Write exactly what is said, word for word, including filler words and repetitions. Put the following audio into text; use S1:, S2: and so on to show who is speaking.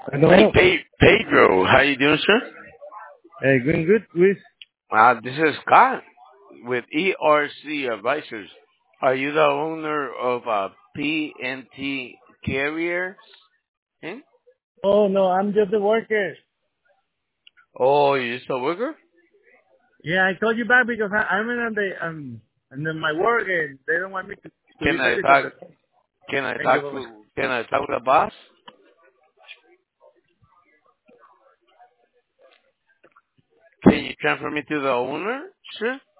S1: Hey,
S2: Hello.
S1: Pe- Pedro, how you doing, sir?
S2: Hey, going good, Luis?
S1: Uh, this is Scott with E R C Advisors. Are you the owner of uh, P N T Carriers? Hmm?
S2: Oh no, I'm just a worker.
S1: Oh, you still worker?
S2: Yeah, I called you back because I, I'm in the um in my work and they don't want me to to
S1: Can
S2: be
S1: I
S2: busy for
S1: talk?
S2: the.
S1: Can I
S2: Thank you
S1: talk
S2: very much.
S1: to? Can I talk to the boss? Can you transfer me to the owner, sir?